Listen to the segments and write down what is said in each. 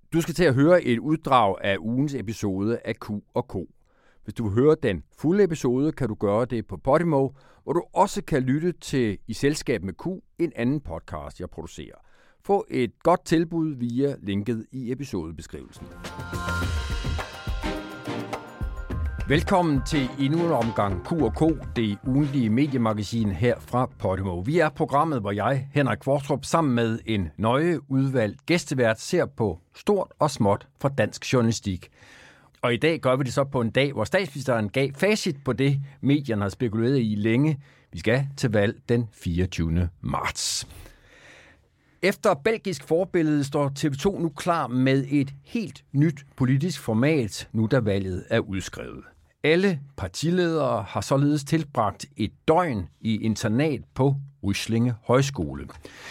Du skal til at høre et uddrag af ugens episode af Q&K. Hvis du vil høre den fulde episode, kan du gøre det på Podimo, hvor du også kan lytte til I Selskab med Q, en anden podcast, jeg producerer. Få et godt tilbud via linket i episodebeskrivelsen. Velkommen til endnu en omgang Q&K, det ugentlige mediemagasin her fra Podimo. Vi er programmet, hvor jeg, Henrik Kvartrup, sammen med en nøje udvalgt gæstevært, ser på stort og småt fra dansk journalistik. Og i dag gør vi det så på en dag, hvor statsministeren gav facit på det, medierne har spekuleret i længe. Vi skal til valg den 24. marts. Efter belgisk forbillede står TV2 nu klar med et helt nyt politisk format, nu da valget er udskrevet. Alle partiledere har således tilbragt et døgn i internat på Ryslinge Højskole,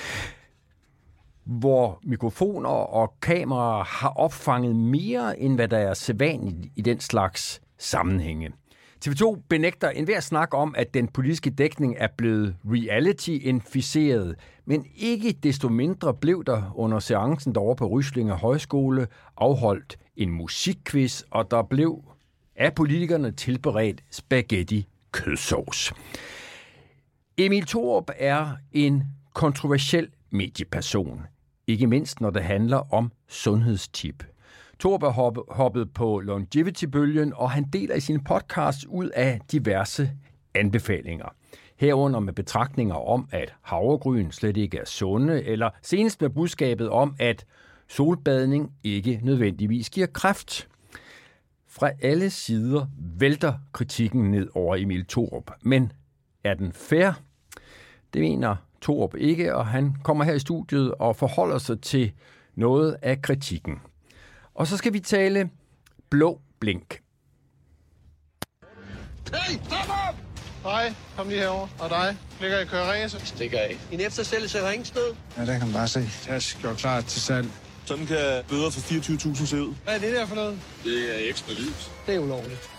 hvor mikrofoner og kameraer har opfanget mere, end hvad der er sædvanligt i den slags sammenhænge. TV2 benægter enhver snak om, at den politiske dækning er blevet reality-inficeret, men ikke desto mindre blev der under seancen derovre på Ryslinge Højskole afholdt en musikquiz, og der blev af politikerne tilberedt spaghetti kødsovs. Emil Thorup er en kontroversiel medieperson, ikke mindst når det handler om sundhedstip. Thorup er hoppet på longevity-bølgen, og han deler i sine podcasts ud af diverse anbefalinger. Herunder med betragtninger om, at havregryn slet ikke er sunde, eller senest med budskabet om, at solbadning ikke nødvendigvis giver kræft. Fra alle sider vælter kritikken ned over Emil Thorup. Men er den fair? Det mener Thorup ikke, og han kommer her i studiet og forholder sig til noget af kritikken. Og så skal vi tale blå blink. Hey, stop op! Hej, kom lige herover. Og dig? Ligger I kører race? Stikker af. En eftersættelse af Ringsted? Ja, der kan man bare se. Task gjort klar til salg. Sådan kan bøder for 24.000 se ud. Hvad er det der for noget? Det er ekstra lys. Det er ulovligt.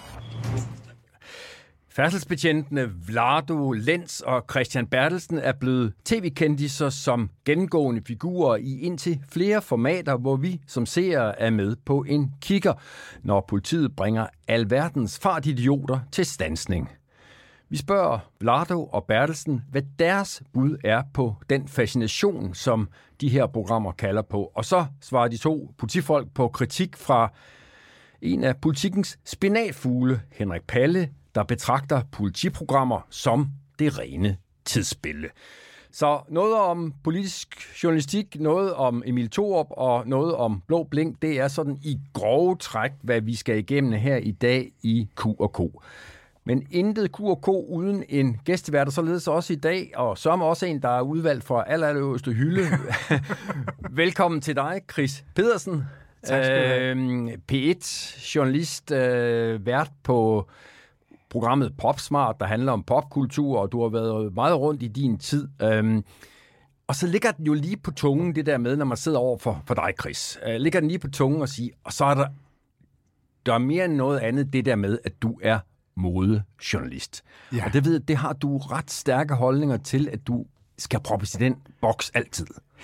Færdselsbetjentene Vlado Lenz og Christian Bertelsen er blevet tv-kendiser som gennemgående figurer i indtil flere formater, hvor vi som seere er med på en kigger, når politiet bringer alverdens fartidioter til standsning. Vi spørger Vlado og Bertelsen, hvad deres bud er på den fascination, som de her programmer kalder på. Og så svarer de to politifolk på kritik fra en af politikens spinatfugle, Henrik Palle, der betragter politiprogrammer som det rene tidsspilde. Så noget om politisk journalistik, noget om Emil Thorup og noget om blå blink, det er sådan i grove træk, hvad vi skal igennem her i dag i Q&K. Men intet Q&K uden en gæstevært, og således også i dag, og som også en, der er udvalgt fra allerøverste hylde. Velkommen til dig, Chris Pedersen. Tak skal du have. P1, journalist, vært på programmet Popsmart, der handler om popkultur, og du har været meget rundt i din tid. Og så ligger den jo lige på tungen, det der med, når man sidder over for dig, Chris. Ligger den lige på tungen og siger, og så er der er mere end noget andet, det der med, at du er modejournalist. Ja. Og det har du ret stærke holdninger til, at du skal proppes i den boks altid.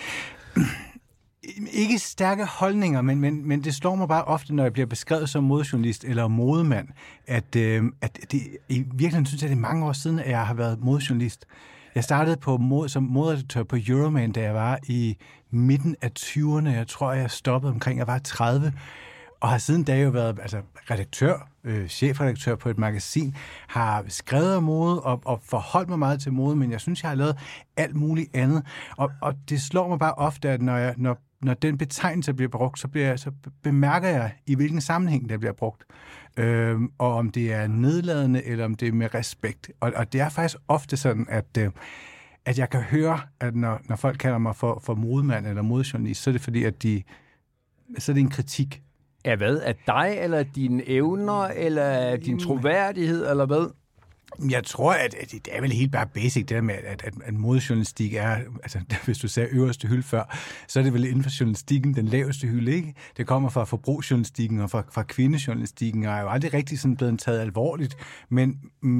Ikke stærke holdninger, men det slår mig bare ofte, når jeg bliver beskrevet som modejournalist eller modemand, at det, i virkeligheden synes jeg, det er mange år siden, at jeg har været modejournalist. Jeg startede som moderedaktør på Euroman, da jeg var i midten af 20'erne. Jeg tror, jeg stoppede omkring, jeg var 30, og har siden da jo været redaktør, chefredaktør på et magasin, har skrevet om mode og forholdt mig meget til mode, men jeg synes, jeg har lavet alt muligt andet. Og det slår mig bare ofte, at når den betegnelse bliver brugt, så bemærker jeg, i hvilken sammenhæng der bliver brugt. Og om det er nedladende, eller om det er med respekt. Og det er faktisk ofte sådan, at jeg kan høre, at når folk kalder mig for modemand eller modejournalist, så er det fordi, så er det en kritik. Af hvad? Af dig, eller dine evner, eller din troværdighed, eller hvad? Jeg tror, at det er vel helt bare basic, det der med, at modejournalistik er, altså hvis du sagde øverste hylde før, så er det vel inden for journalistikken den laveste hylde, ikke? Det kommer fra forbrugsjournalistikken og fra kvindejournalistikken, og er jo aldrig rigtig sådan blevet taget alvorligt,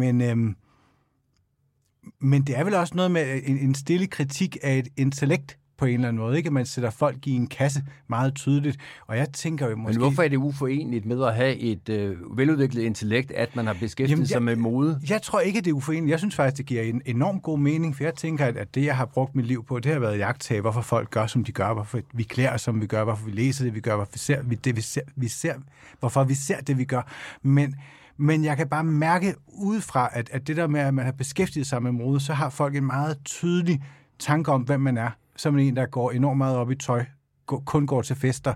men det er vel også noget med en stille kritik af et intellekt, på en eller anden måde, ikke? Man sætter folk i en kasse meget tydeligt, og jeg tænker jo måske... Men hvorfor er det uforeneligt med at have et veludviklet intellekt, at man har beskæftiget sig med mode? Jeg tror ikke, det er uforeneligt. Jeg synes faktisk, det giver en enormt god mening, for jeg tænker, at det, jeg har brugt mit liv på, det har været jagttage, hvorfor folk gør, som de gør, hvorfor vi klæder os, som vi gør, hvorfor vi læser det, vi gør, hvorfor vi ser det, vi gør. Men jeg kan bare mærke udefra, at det der med, at man har beskæftiget sig med mode, så har folk en meget tydelig tanke om, hvem man er. Som en, der går enormt meget op i tøj, kun går til fester.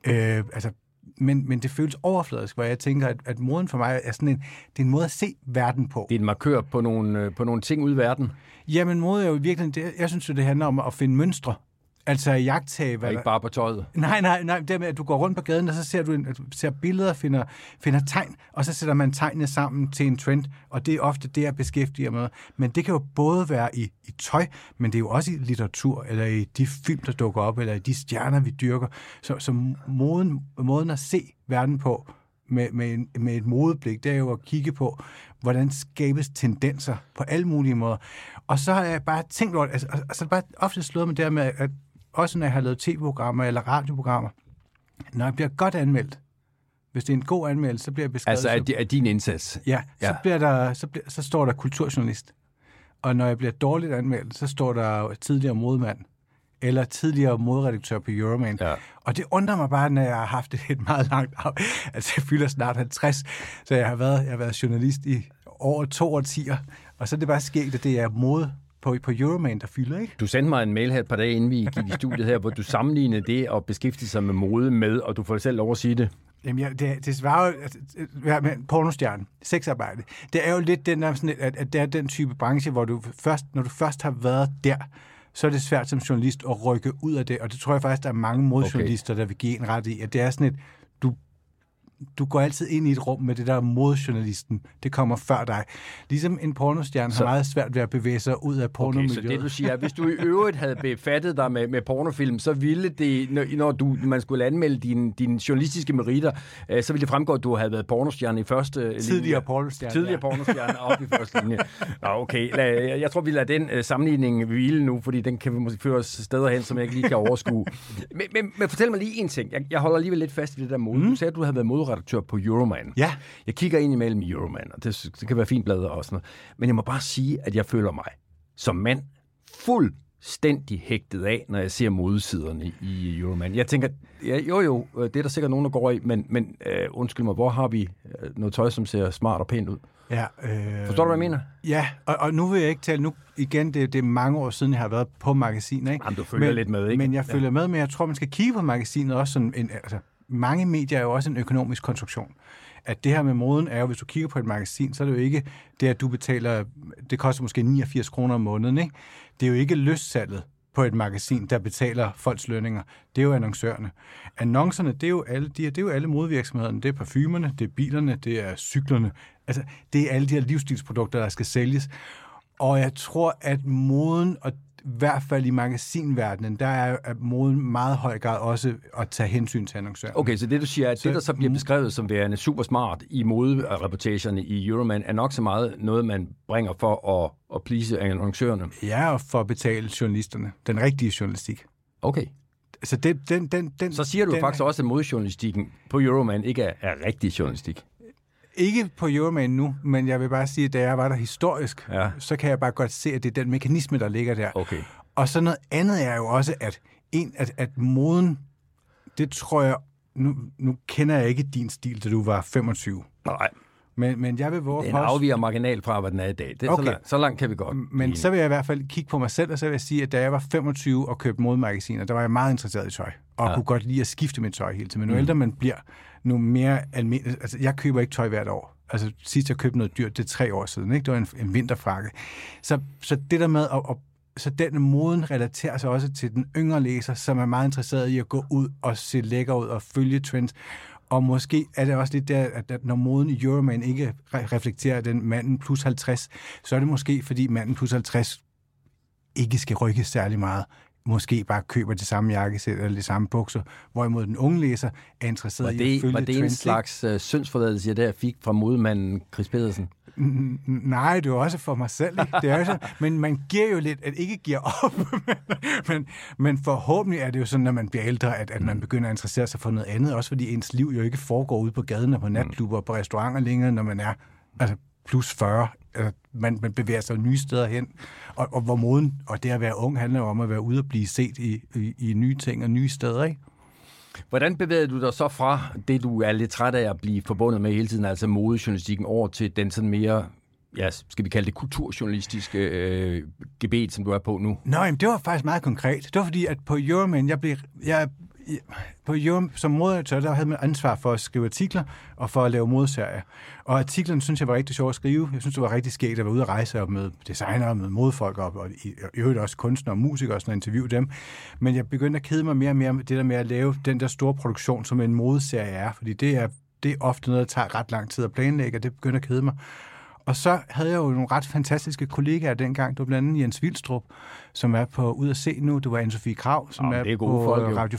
Men det føles overfladisk, hvor jeg tænker, at moden for mig er sådan det er en måde at se verden på. Det er en markør på nogle ting ude i verden. Jamen, mode er jo virkelig... Jeg synes jo, det handler om at finde mønstre. Altså jagttage... Og ikke bare på tøjet. Nej. Det med, at du går rundt på gaden, og så ser du ser billeder, finder tegn, og så sætter man tegnene sammen til en trend, og det er ofte det, jeg beskæftiger med. Men det kan jo både være i tøj, men det er jo også i litteratur, eller i de film, der dukker op, eller i de stjerner, vi dyrker. Så måden at se verden på med et modeblik, det er jo at kigge på, hvordan skabes tendenser på alle mulige måder. Og så har jeg bare tænkt over, altså det bare ofte slået mig der med, at også når jeg har lavet tv-programmer eller radioprogrammer, når jeg bliver godt anmeldt, hvis det er en god anmeldelse, så bliver jeg beskrevet... Altså af din indsats? Ja, så står der kulturjournalist. Og når jeg bliver dårligt anmeldt, så står der tidligere modemand, eller tidligere moderedaktør på Euroman. Ja. Og det undrer mig bare, når jeg har haft et meget langt... Altså, jeg fylder snart 50, så jeg har været journalist i over 2 årtier. Og så er det bare sket, at det er mode på Euroman, der fylder, ikke? Du sendte mig en mail her et par dage, inden vi gik i studiet her, hvor du sammenlignede det at beskæftige sig med mode med, og du får selv lov at sige det. Jamen, det svarer jo... Pornostjerne, sexarbejde. Det er jo lidt den der, sådan, at det er den type branche, hvor når du først har været der, så er det svært som journalist at rykke ud af det, og det tror jeg faktisk, der er mange modjournalister, der vil give en ret i, at det er sådan et, du går altid ind i et rum med det der modjournalisten. Det kommer før dig. Ligesom en pornostjerne har meget svært ved at bevæge sig ud af pornomiljøet. Okay, så det du siger, hvis du i øvrigt havde befattet dig med pornofilm, så ville det, når man skulle anmelde dine journalistiske meritter, så ville det fremgå, at du havde været pornostjerne i første linje. Tidligere pornostjerne op i første linje. Nå, okay. Jeg tror, vi lader den sammenligning hvile nu, fordi den kan vi måske føre os steder hen, som jeg ikke lige kan overskue. Men fortæl mig lige en ting. Jeg holder alligevel lidt fast i det der mode. Du sagde, at du havde været moderedaktør på Euroman. Ja. Jeg kigger ind imellem Euroman, og det kan være fint bladet og sådan noget. Men jeg må bare sige, at jeg føler mig som mand fuldstændig hægtet af, når jeg ser modesiderne i Euroman. Jeg tænker, jo, det er der sikkert nogen, der går i, men undskyld mig, hvor har vi noget tøj, som ser smart og pænt ud? Ja, forstår du, hvad jeg mener? Ja, og nu vil jeg ikke tale, nu igen, det er mange år siden, jeg har været på magasinet, ikke? Jamen, du følger lidt med, ikke? Men jeg følger med, men jeg tror, man skal kigge på magasinet også sådan mange medier er jo også en økonomisk konstruktion. At det her med moden er jo, hvis du kigger på et magasin, så er det jo ikke det, at du betaler, det koster måske 89 kroner om måneden, ikke? Det er jo ikke lystsalget på et magasin, der betaler folks lønninger. Det er jo annoncørerne. Annoncerne, det er jo alle modevirksomhederne. Det er parfumerne, det er bilerne, det er cyklerne. Altså, det er alle de her livsstilsprodukter, der skal sælges. Og jeg tror, at moden, og i hvert fald i magasinverdenen, der er moden meget høj grad også at tage hensyn til annoncøren. Okay, så det du siger, at det, der så bliver beskrevet som værende super smart i modereportagerne i Euroman, er nok så meget noget, man bringer for at please annoncørerne. Ja, og for at betale journalisterne. Den rigtige journalistik. Okay. Så så siger du faktisk også, at modejournalistikken på Euroman ikke er rigtig journalistik. Ikke på Euroman nu, men jeg vil bare sige, at da jeg var der historisk, så kan jeg bare godt se, at det er den mekanisme, der ligger der. Okay. Og så noget andet er jo også, at moden, det tror jeg, nu kender jeg ikke din stil, da du var 25. Nej. Men jeg vil våge det er en afviger marginal fra, hvad den er i dag. Det er okay. Så langt kan vi godt. Men så vil jeg i hvert fald kigge på mig selv, og så vil jeg sige, at da jeg var 25 og købte modemagasiner, der var jeg meget interesseret i tøj, og kunne godt lide at skifte mit tøj hele tiden. Men nu ældre man bliver, nu mere almindeligt. Altså, jeg køber ikke tøj hvert år. Altså, sidst jeg købte noget dyrt, det er 3 år siden, ikke? Det var en vinterfrakke. Så det der med så den moden relaterer sig også til den yngre læser, som er meget interesseret i at gå ud og se lækker ud og følge trends. Og måske er det også lidt der, at når moden i Euroman ikke reflekterer den manden plus 50, så er det måske, fordi manden plus 50 ikke skal rykke særlig meget. Måske bare køber det samme jakkesæt eller det samme bukser, hvorimod den unge læser er interesseret i at følge trends. Var det en slags syndsforladelse, jeg der fik fra modemanden Chris Pedersen? Nej, det er også for mig selv. Ikke? Det er jo sådan, men man giver jo lidt, at ikke giver op. men forhåbentlig er det jo sådan, når man bliver ældre, at man begynder at interessere sig for noget andet. Også fordi ens liv jo ikke foregår ude på gaden og på natklubber og på restauranter længere, når man er plus 40. Man bevæger sig nye steder hen. Og hvor moden, og det at være ung, handler jo om at være ude og blive set i nye ting og nye steder, ikke? Hvordan bevæger du dig så fra det, du er lidt træt af at blive forbundet med hele tiden, altså modejournalistikken, over til den sådan mere, ja, skal vi kalde det kulturjournalistiske gebet, som du er på nu? Nå, jamen, det var faktisk meget konkret. Det var fordi, at på Euroman, på Euroman som moderedaktør, der havde man ansvar for at skrive artikler og for at lave modeserier. Og artiklerne synes jeg var rigtig sjovt at skrive. Jeg synes, det var rigtig skægt at være ude at rejse og med designere, med modefolk og i øvrigt også kunstnere og musikere og sådan, og interviewe dem. Men jeg begyndte at kede mig mere og mere med det der med at lave den der store produktion, som en modeserie er. Fordi det er ofte noget, der tager ret lang tid at planlægge, og det begyndte at kede mig. Og så havde jeg jo nogle ret fantastiske kollegaer dengang. Det var blandt andet Jens Vilstrup, som er på Ud at se nu. Det var Anne-Sophie Krav, som er på folk, Radio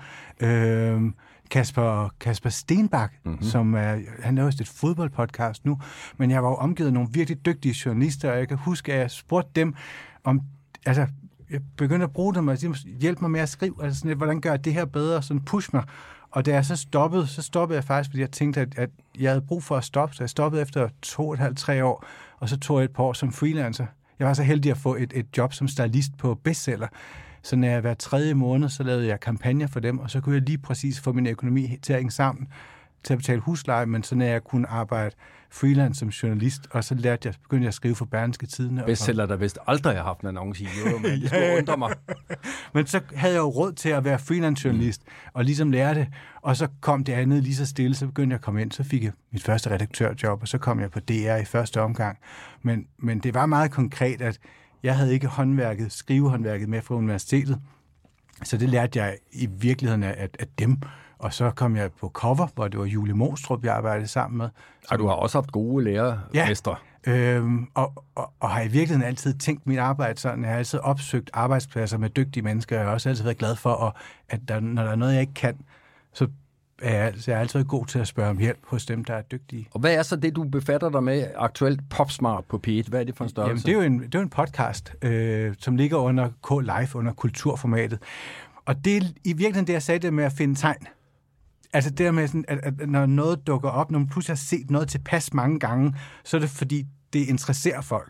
4. Kasper Stenbak, som han laver et fodboldpodcast nu. Men jeg var jo omgivet af nogle virkelig dygtige journalister, og jeg kan huske, at jeg spurgte dem om... Altså, jeg begyndte at bruge dem og hjælpe mig med at skrive. Altså sådan, hvordan gør jeg det her bedre? Sådan push mig. Og da jeg så stoppede jeg faktisk, fordi jeg tænkte, at jeg havde brug for at stoppe. Så jeg stoppede efter 2,5-3 år, og så tog jeg et par år som freelancer. Jeg var så heldig at få et job som stylist på bestseller. Så når jeg hver 3. måned, så lavede jeg kampagner for dem, og så kunne jeg lige præcis få min økonomi til at hænge sammen, til at betale husleje, men så når jeg kunne arbejde freelance som journalist, og så begyndte jeg at skrive for Berlingske Tidende. Bestseller, der vist aldrig har haft en annonce i Euroman. Det skulle undre mig. Men så havde jeg jo råd til at være freelance-journalist, og ligesom lære det, og så kom det andet lige så stille, så begyndte jeg at komme ind, så fik jeg mit første redaktørjob, og så kom jeg på DR i første omgang. Men det var meget konkret, at jeg havde ikke skrivehåndværket med fra universitetet, så det lærte jeg i virkeligheden af dem. Og så kom jeg på Cover, hvor det var Julie Mostrup, jeg arbejdede sammen med. Og du har også haft gode lærermestre. Ja, og har i virkeligheden altid tænkt mit arbejde sådan. Jeg har altid opsøgt arbejdspladser med dygtige mennesker. Jeg har også altid været glad for, at når der er noget, jeg ikke kan, så er jeg altid god til at spørge om hjælp hos dem, der er dygtige. Og hvad er så det, du befatter dig med aktuelt Popsmart på P1? Hvad er det for en størrelse? Jamen, det er jo en podcast, som ligger under K-Live, under kulturformatet. Og det er i virkeligheden det, jeg sagde det med at finde tegn. Altså det der med, sådan, at når noget dukker op, når man pludselig har set noget tilpas mange gange, så er det fordi, det interesserer folk.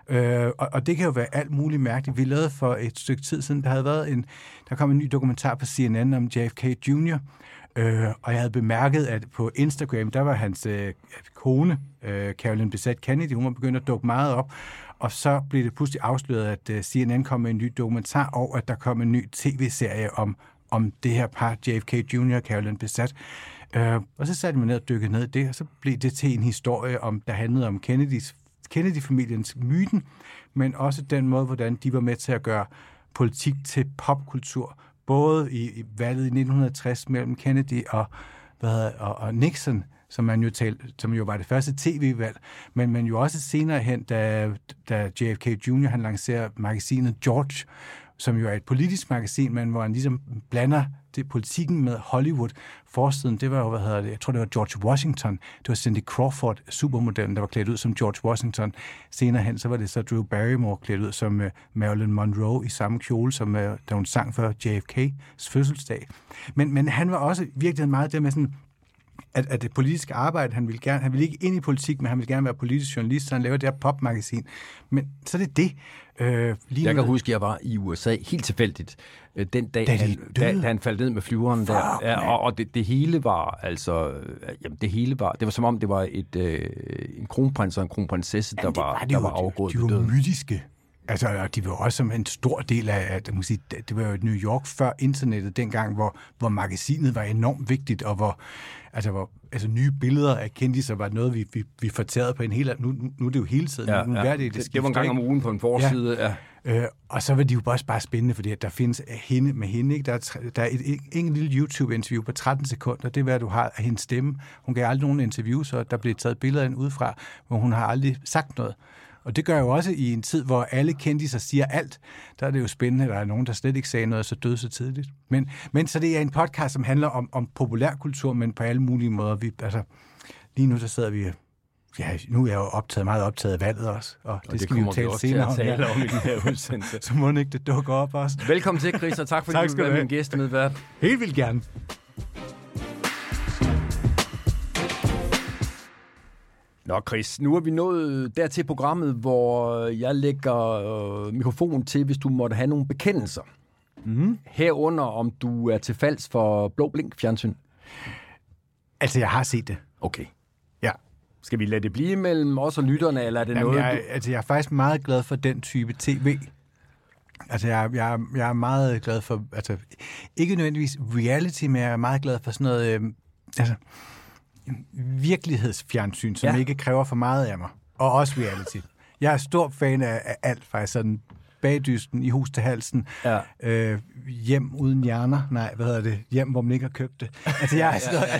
Og det kan jo være alt muligt mærkeligt. Vi lavede for et stykke tid siden, der kom en ny dokumentar på CNN om JFK Jr., og jeg havde bemærket, at på Instagram, der var hans kone, Carolyn Bessette Kennedy, hun var begyndt at dukke meget op, og så blev det pludselig afsløret, at CNN kom med en ny dokumentar, og at der kom en ny tv-serie om det her par, JFK Jr. og Carolyn Bessette. Og så satte man ned og dykkede ned i det, og så blev det til en historie, der handlede om Kennedy-familiens myten, men også den måde, hvordan de var med til at gøre politik til popkultur, både i valget i 1960 mellem Kennedy og Nixon, som jo var det første tv-valg, men jo også senere hen, da JFK Jr. han lancerer magasinet George, som jo er et politisk magasin, men hvor han ligesom blander det politikken med Hollywood. Forsiden, det var jo, jeg tror, det var George Washington. Det var Cindy Crawford, supermodellen, der var klædt ud som George Washington. Senere hen, så var det så Drew Barrymore klædt ud som Marilyn Monroe i samme kjole, som da hun sang for JFK's fødselsdag. Men han var også virkelig meget det med sådan, at det politiske arbejde, han ville ikke ind i politik, men han ville gerne være politisk journalist, så han laver det her popmagasin. Men så er det. Jeg kan huske, at jeg var i USA helt tilfældigt den dag, da han faldt ned med flyveren der. Ja, og det hele var altså... det var som om, det var en kronprins og en kronprinsesse, der var afgået. De var mytiske. Altså, de var også som en stor del af, det var jo New York før internettet dengang, hvor magasinet var enormt vigtigt, og hvor nye billeder af kendiser var noget, vi fortærede på en helt anden... Nu er det jo hele tiden. Det var en gang om ugen på en forside. Ja. Og så var de jo også bare spændende, fordi at der findes hende med hende. Ikke? Der er en lille YouTube-interview på 13 sekunder. Det er, hvad du har af hendes stemme. Hun gav aldrig nogen interview, så der blev taget billeder ind udefra, hvor hun har aldrig sagt noget. Og det gør jo også i en tid, hvor alle kendiser siger alt. Der er det jo spændende, at der er nogen, der slet ikke sagde noget, så døde så tidligt. Men så det er en podcast, som handler om populærkultur, men på alle mulige måder. Lige nu, der sidder vi Ja, nu er jeg jo meget optaget af valget også, og det skal vi jo tale senere om. Tale om i den her udsendelse. Så må ikke det dukker op også. Velkommen til, Chris, og tak fordi du vil være min gæst medvært. Helt vildt gerne. Nå, Chris, nu er vi nået dertil programmet, hvor jeg lægger mikrofonen til, hvis du måtte have nogle bekendelser. Herunder, om du er til falds for Blå Blink fjernsyn. Altså, jeg har set det. Okay. Ja. Skal vi lade det blive mellem os og lytterne, eller er det noget... Jeg er faktisk meget glad for den type tv. Altså, jeg er meget glad for... Altså, ikke nødvendigvis reality, men jeg er meget glad for sådan noget... virkelighedsfjernsyn, som ikke kræver for meget af mig. Og også reality. Jeg er stor fan af alt, faktisk sådan bagdysten, i hus til halsen, hjem uden hjerner, hjem, hvor man ikke har købt det. Altså, jeg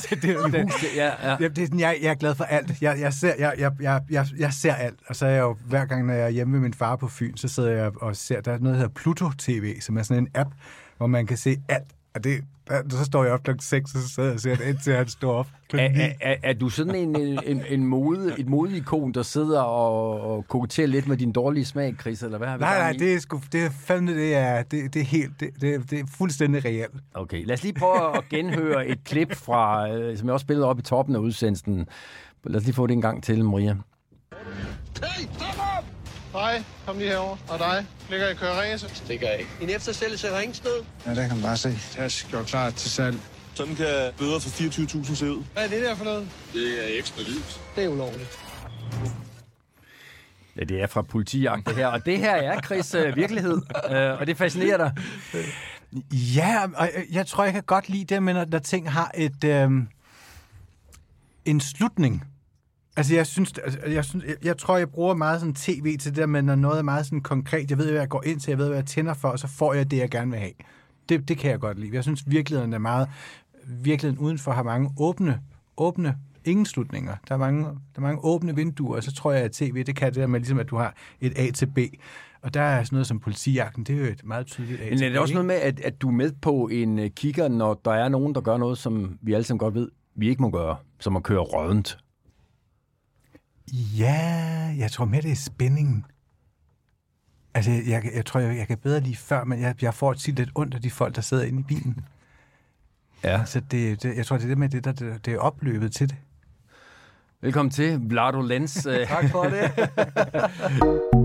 er glad for alt. Jeg ser alt, og så er jeg jo, hver gang, når jeg er hjemme med min far på Fyn, så sidder jeg og ser, der er noget, der hedder Pluto TV, som er sådan en app, hvor man kan se alt. Og så står jeg op klokken 6, og så sidder jeg og ser det, indtil han står op. Er du sådan et modeikon, der sidder og koketterer lidt med din dårlige smag, Chris, eller hvad har vi? Nej, det er fuldstændig reelt. Okay, lad os lige prøve at genhøre et klip fra, som jeg også spillede op i toppen af udsendelsen. Lad os lige få det en gang til, Maria. Hey, stop op! Hej, kom lige herover. Og dig? Ligger i køreræse? Stikker af. En eftersættelse i Ringsted. Ja, der kan man bare se. Task gjort klar til salg. Sådan kan bøder for 24.000 se ud. Hvad er det der for noget? Det er ekstra lys. Det er ulovligt. Ja, det er fra Politijagt, det her. Og det her er, Chris, virkelighed. Og det fascinerer dig. Ja, og jeg tror, jeg kan godt lide det, men når ting har en slutning. Altså, jeg tror, jeg bruger meget sådan tv til det, men når noget er meget sådan konkret, jeg ved, hvad jeg går ind til, jeg ved, hvad jeg tænder for, og så får jeg det, jeg gerne vil have. Det kan jeg godt lide. Jeg synes, virkeligheden er meget... Virkeligheden udenfor har mange åbne ingen slutninger. Der er mange åbne vinduer, og så tror jeg, at tv, det kan det der med, ligesom at du har et A til B. Og der er sådan noget som Politijagten, det er jo et meget tydeligt A til B. Men er det også noget med, at du er med på en kigger, når der er nogen, der gør noget, som vi alle sammen godt ved, vi ikke må gøre, som at køre rådent? Ja, jeg tror mere, det er spændingen. Altså, jeg tror, jeg kan bedre lide før, men jeg får tit lidt ondt af de folk, der sidder inde i bilen. Ja. Så jeg tror, det er det med det er opløbet til det. Velkommen til, Vlado Lenz. Tak for det.